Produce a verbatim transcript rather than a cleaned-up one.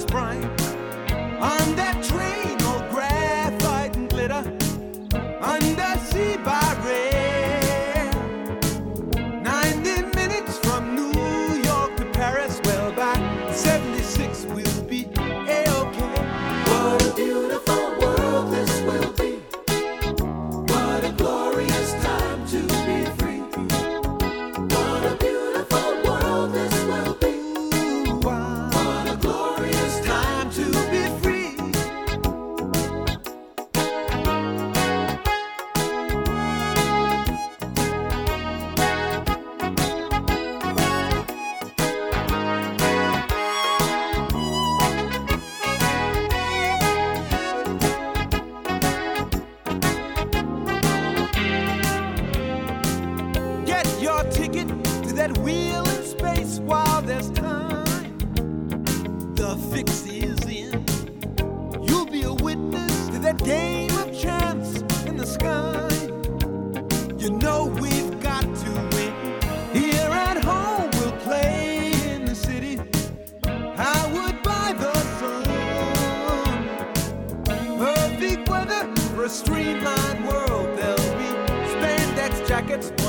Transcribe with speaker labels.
Speaker 1: bright. On that train, all graphite and glitter. Undersea by rail. Ninety minutes from New York to Paris. Well, by seventy-six we'll be A-OK.
Speaker 2: What a beautiful world this will be. What a glorious time to be free. What a beautiful world this will be.
Speaker 1: Ooh, wow.
Speaker 2: What a glorious time to be free.
Speaker 1: Get your ticket to that wheel in space while there's time. The fix is in. You'll be a witness to that game of chance in the sky. You know we've got to win. Here at home we'll play in the city. Howard by the sun. Perfect weather for a streamlined world. There'll be spandex jackets.